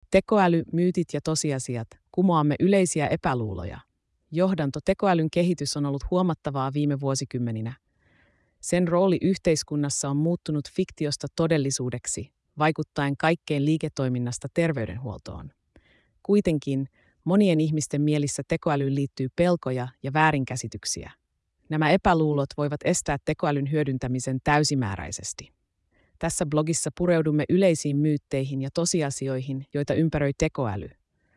Tekoäly, myytit ja tosiasiat. Kumoamme yleisiä epäluuloja. Johdanto: tekoälyn kehitys on ollut huomattavaa viime vuosikymmeninä. Sen rooli yhteiskunnassa on muuttunut fiktiosta todellisuudeksi, vaikuttaen kaikkeen liiketoiminnasta terveydenhuoltoon. Kuitenkin monien ihmisten mielissä tekoälyyn liittyy pelkoja ja väärinkäsityksiä. Nämä epäluulot voivat estää tekoälyn hyödyntämisen täysimääräisesti. Tässä blogissa pureudumme yleisiin myytteihin ja tosiasioihin, joita ympäröi tekoäly.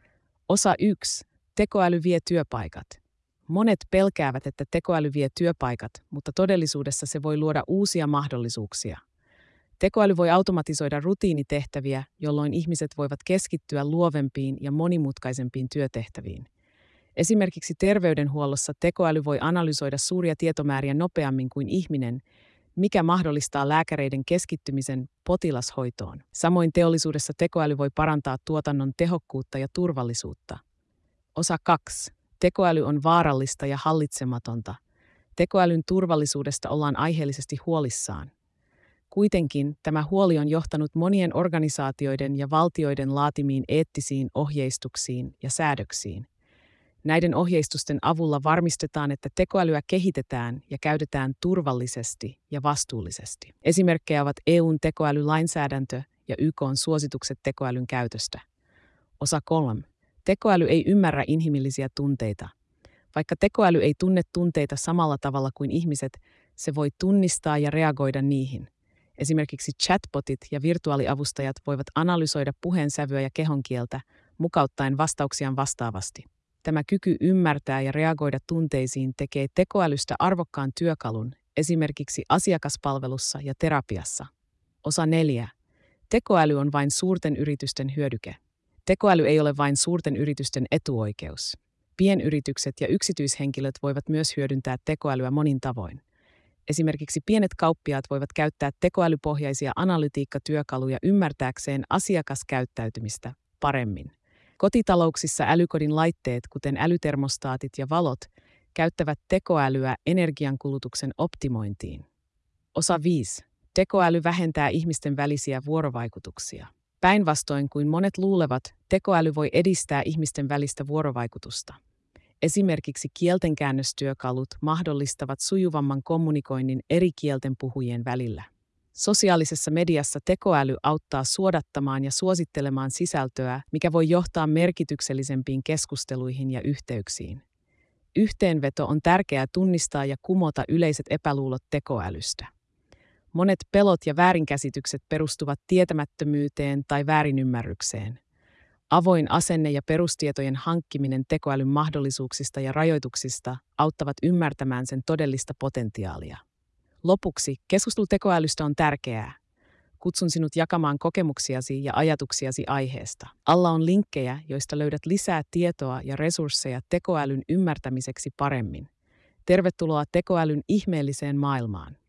Osa 1. Tekoäly vie työpaikat. Monet pelkäävät, että tekoäly vie työpaikat, mutta todellisuudessa se voi luoda uusia mahdollisuuksia. Tekoäly voi automatisoida rutiinitehtäviä, jolloin ihmiset voivat keskittyä luovempiin ja monimutkaisempiin työtehtäviin. Esimerkiksi terveydenhuollossa tekoäly voi analysoida suuria tietomääriä nopeammin kuin ihminen, mikä mahdollistaa lääkäreiden keskittymisen potilashoitoon. Samoin teollisuudessa tekoäly voi parantaa tuotannon tehokkuutta ja turvallisuutta. Osa 2. Tekoäly on vaarallista ja hallitsematonta. Tekoälyn turvallisuudesta ollaan aiheellisesti huolissaan. Kuitenkin tämä huoli on johtanut monien organisaatioiden ja valtioiden laatimiin eettisiin ohjeistuksiin ja säädöksiin. Näiden ohjeistusten avulla varmistetaan, että tekoälyä kehitetään ja käytetään turvallisesti ja vastuullisesti. Esimerkkejä ovat EU:n tekoälylainsäädäntö ja YK:n suositukset tekoälyn käytöstä. Osa 3. Tekoäly ei ymmärrä inhimillisiä tunteita. Vaikka tekoäly ei tunne tunteita samalla tavalla kuin ihmiset, se voi tunnistaa ja reagoida niihin. Esimerkiksi chatbotit ja virtuaaliavustajat voivat analysoida puheensävyä ja kehonkieltä, mukauttaen vastauksiaan vastaavasti. Tämä kyky ymmärtää ja reagoida tunteisiin tekee tekoälystä arvokkaan työkalun, esimerkiksi asiakaspalvelussa ja terapiassa. Osa 4. Tekoäly on vain suurten yritysten hyödyke. Tekoäly ei ole vain suurten yritysten etuoikeus. Pienyritykset ja yksityishenkilöt voivat myös hyödyntää tekoälyä monin tavoin. Esimerkiksi pienet kauppiaat voivat käyttää tekoälypohjaisia analytiikkatyökaluja ymmärtääkseen asiakaskäyttäytymistä paremmin. Kotitalouksissa älykodin laitteet, kuten älytermostaatit ja valot, käyttävät tekoälyä energiankulutuksen optimointiin. Osa 5. Tekoäly vähentää ihmisten välisiä vuorovaikutuksia. Päinvastoin kuin monet luulevat, tekoäly voi edistää ihmisten välistä vuorovaikutusta. Esimerkiksi kieltenkäännöstyökalut mahdollistavat sujuvamman kommunikoinnin eri kielten puhujien välillä. Sosiaalisessa mediassa tekoäly auttaa suodattamaan ja suosittelemaan sisältöä, mikä voi johtaa merkityksellisempiin keskusteluihin ja yhteyksiin. Yhteenveto: on tärkeää tunnistaa ja kumota yleiset epäluulot tekoälystä. Monet pelot ja väärinkäsitykset perustuvat tietämättömyyteen tai väärinymmärrykseen. Avoin asenne ja perustietojen hankkiminen tekoälyn mahdollisuuksista ja rajoituksista auttavat ymmärtämään sen todellista potentiaalia. Lopuksi, keskustelu tekoälystä on tärkeää. Kutsun sinut jakamaan kokemuksiasi ja ajatuksiasi aiheesta. Alla on linkkejä, joista löydät lisää tietoa ja resursseja tekoälyn ymmärtämiseksi paremmin. Tervetuloa tekoälyn ihmeelliseen maailmaan.